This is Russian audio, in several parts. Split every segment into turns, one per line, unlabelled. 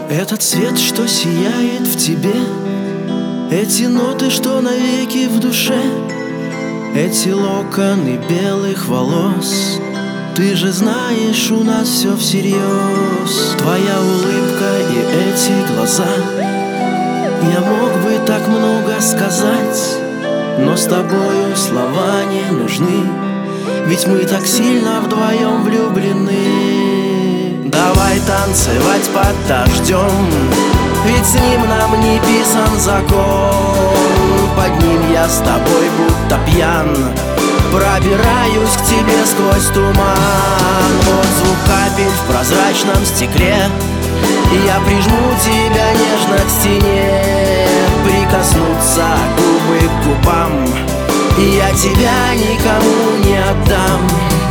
Этот свет, что сияет в тебе, эти ноты, что навеки в душе, эти локоны белых волос. Ты же знаешь, у нас все всерьез. Твоя улыбка и эти глаза. Я мог бы так много сказать, но с тобою слова не нужны, ведь мы так сильно вдвоем влюблены. Давай танцевать под дождем, ведь с ним нам не писан закон. Под ним я с тобой будто пьян, пробираюсь к тебе сквозь туман. Вот звук капель в прозрачном стекле, я прижму тебя нежно к стене. Прикоснуться губы к губам, я тебя никому не отдам.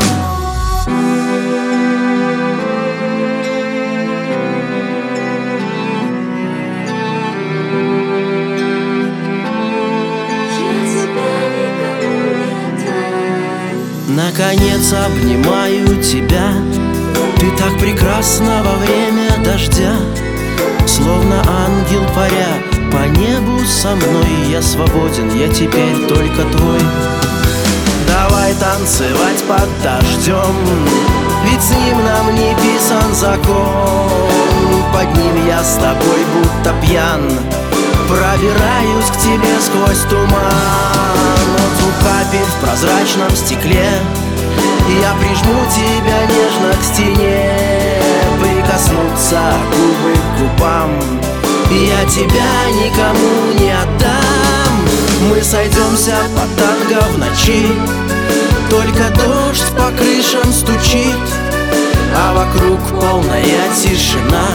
Наконец обнимаю тебя. Ты так прекрасна во время дождя, словно ангел паря по небу со мной. Я свободен, я теперь только твой. Давай танцевать под дождем, ведь с ним нам не писан закон. Под ним я с тобой будто пьян, пробираюсь к тебе сквозь туман. Вот звук капель в прозрачном стекле, я прижму тебя нежно к стене. Прикоснуться губы к губам, я тебя никому не отдам. Мы сойдемся под танго в ночи, только дождь по крышам стучит, а вокруг полная тишина,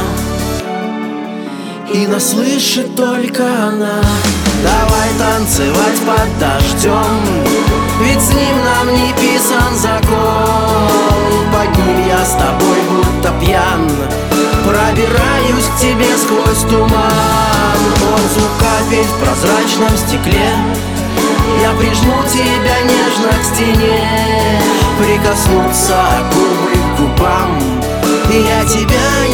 и нас слышит только она. Давай танцевать под дождем, ведь с ним нам не писан закон. Под ним я с тобой будто пьян, пробираюсь к тебе сквозь туман. Вот звук капель в прозрачном стекле, я прижму тебя нежно к стене. Прикоснуться губы к губам, я тебя